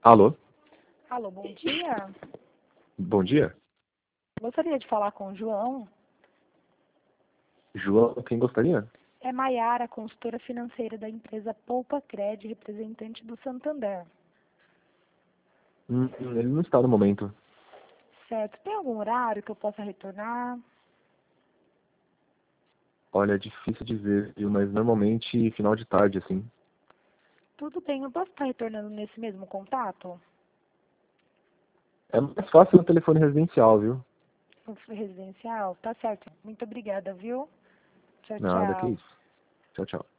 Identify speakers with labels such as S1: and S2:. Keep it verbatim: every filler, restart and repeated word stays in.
S1: Alô?
S2: Alô, bom dia.
S1: Bom dia.
S2: Gostaria de falar com o João.
S1: João, quem gostaria?
S2: É Maiara, consultora financeira da empresa Poupa Cred, representante do Santander.
S1: Hum, ele não está no momento.
S2: Certo. Tem algum horário que eu possa retornar?
S1: Olha, é difícil dizer, viu? Mas normalmente final de tarde, assim.
S2: Tudo bem, eu posso estar retornando nesse mesmo contato?
S1: É mais fácil no telefone residencial, viu?
S2: No residencial? Tá certo. Muito obrigada, viu? Tchau,
S1: Nada, que
S2: tchau.
S1: isso. Tchau, tchau.